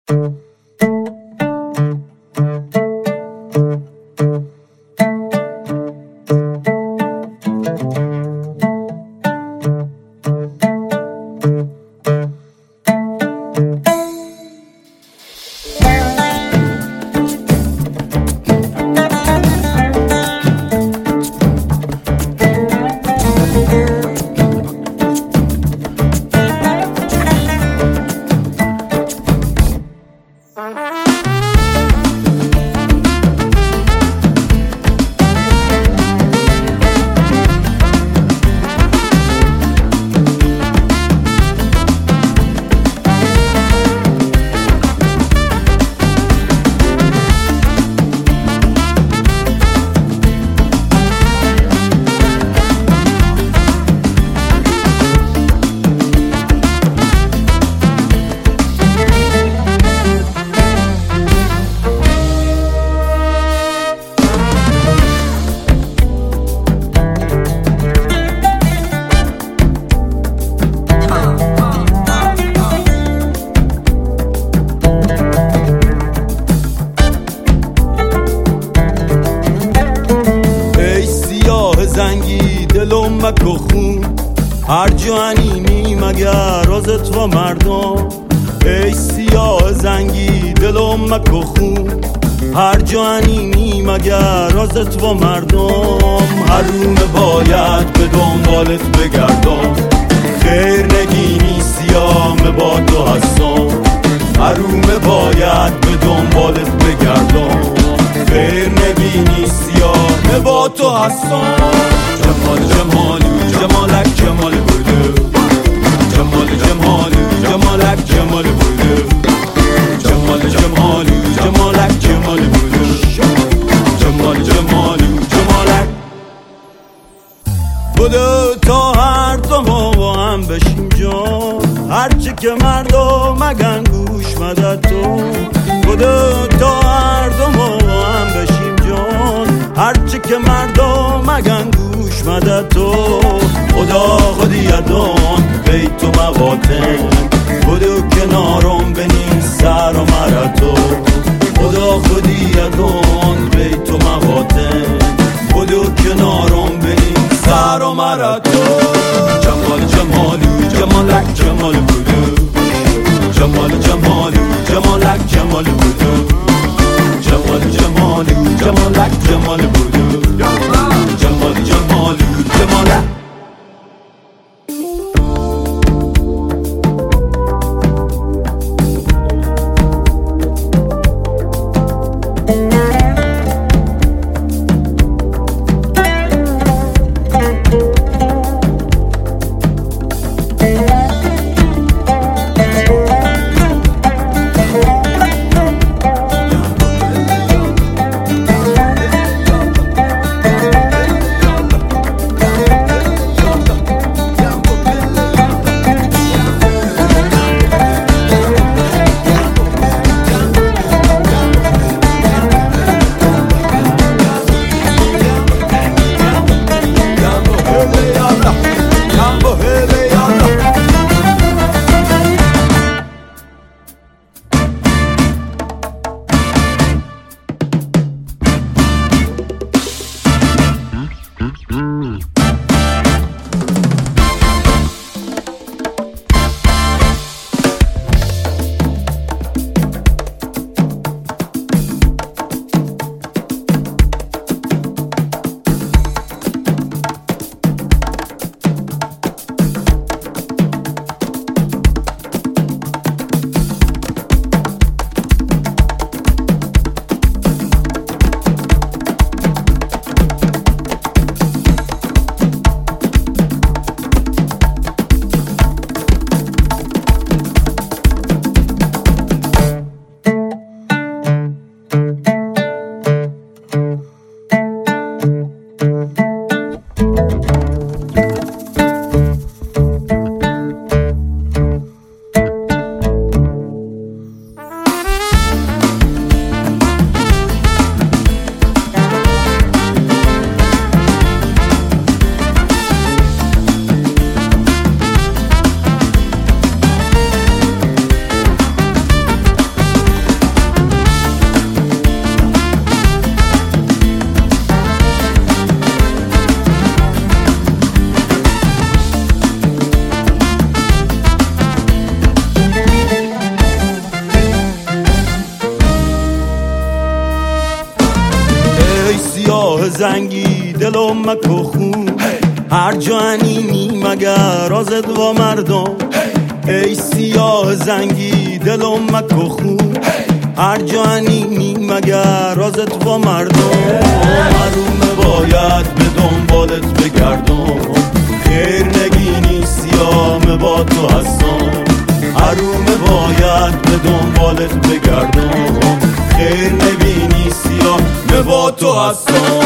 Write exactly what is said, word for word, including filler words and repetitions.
زنگی دلم مکو خون هر جوانیمی مگر ازت و مردم. ای سیاه زنگی دلم مکو خون هر جوانیمی مگر ازت و مردم. حروم باید به دنبالت بگردم خیر نگینی سیاه با تو هستم. حروم باید به دنبالت بگردم خیر نبینی سیاه با تو هستم. جمال جمالی جمالک جمال بوده جمال جمالی جمالک جمال بوده جمال جمالی جمالک جمال بوده جمال جمالی جمالک بوده تا هر دو ما با هم بشیم جان. هرچی که مردم مگن گوش مدد تو بوده تا هر دو ما با هم بشیم جان. هرچی که مردم مگن گوش مدد تو خدا خودی یدان بیت و مواطن بودو کنارم بنی سر و مرتو خدا خودی یدان بیت و مواطن بودو کنارم بنی سر و مرتو. جمال جمالی جمالک جمال بودو جمال جمالی جمالک جمال بودو جمال جمالی جمالک جمال بودو جمال جمالی جمالک. زنگی دلم مکو خون هر جا انینی مگر آزد و مردم ای سیاه زنگی دلم مکو خون هر جا انینی مگر آزد و مردم حروم باید به دنبالت بگردم خیر نگینی سیاه با تو هستم حروم باید به دنبالت بگردم خیر نبینی سیاه با تو هستم